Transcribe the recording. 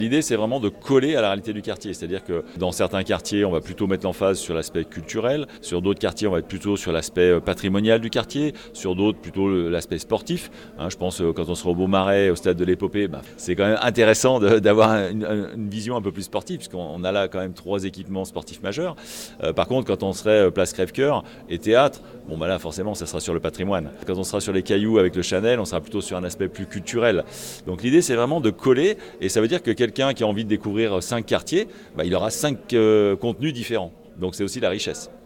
L'idée, c'est vraiment de coller à la réalité du quartier. C'est-à-dire que dans certains quartiers, on va plutôt mettre l'emphase sur l'aspect culturel. Sur d'autres quartiers, on va être plutôt sur l'aspect patrimonial du quartier. Sur d'autres, plutôt l'aspect sportif. Je pense quand on sera au Beaumarais, au stade de l'Épopée, c'est quand même intéressant d'avoir une vision un peu plus sportive, puisqu'on a là quand même 3 équipements sportifs majeurs. Par contre, quand on serait place Crèvecoeur et théâtre, là, forcément, ça sera sur le patrimoine. Quand on sera sur les Cailloux avec le Chanel, on sera plutôt sur un aspect plus culturel. Donc l'idée, c'est vraiment de coller, et ça veut dire que quelqu'un qui a envie de découvrir 5 quartiers, il aura 5 contenus différents. Donc c'est aussi la richesse.